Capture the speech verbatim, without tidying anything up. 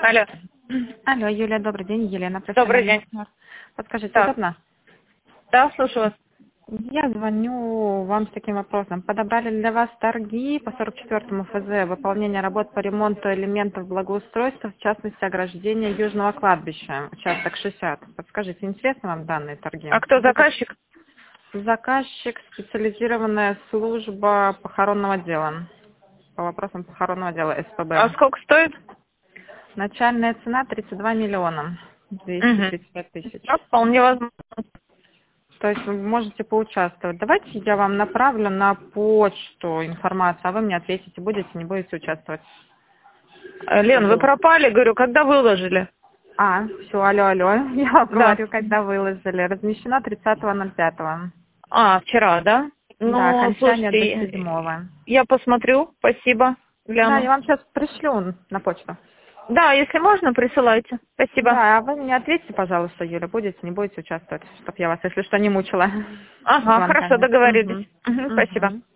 Алло. Алло, Юлия, добрый день. Елена, Добрый день. профессиональный партнер. Подскажите, Так. удобно? Да, слушаю вас. Я звоню вам с таким вопросом. Подобрали для вас торги по сорок четвёртому ФЗ, выполнение работ по ремонту элементов благоустройства, в частности, ограждения Южного кладбища, участок шестьдесят. Подскажите, интересны вам данные торги? А кто заказчик? Заказчик, специализированная служба похоронного дела. По вопросам похоронного дела А СПБ. сколько стоит? Начальная цена тридцать два миллиона двести Угу. тридцать пять тысяч. Да, вполне возможно. То есть вы можете поучаствовать. Давайте я вам направлю на почту информацию, а вы мне ответите, будете, не будете участвовать. Э, Лен, вы пропали, говорю, когда выложили? А, все, алло, алло. Я вам Да. говорю, когда выложили. Размещено тридцатого ноль пятого. А, вчера, да? Да, Ну, окончание до слушайте, седьмого. я посмотрю, спасибо, Да, я гляну. вам сейчас пришлю на почту. Да, если можно, присылайте. Спасибо. Да, а вы мне ответьте, пожалуйста, Юля, будете, не будете участвовать, чтобы я вас, если что, не мучила Ага, хорошо, звонками. договорились. Мгм. Мгм, спасибо. Мгм.